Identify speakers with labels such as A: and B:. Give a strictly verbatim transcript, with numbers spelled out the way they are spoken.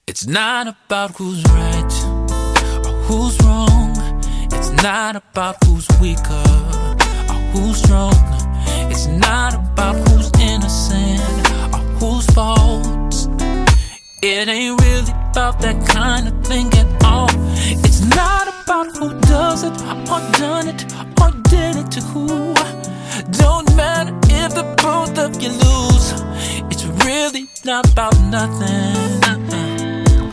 A: It's not about who's right or who's wrong. It's not about who's weaker or who's strong. It's not about who's innocent or whose fault. It ain't really about that kind of thing at all. It's not about who does it or done it or did it to who. Don't matter if the both of you lose. It's really not about nothing.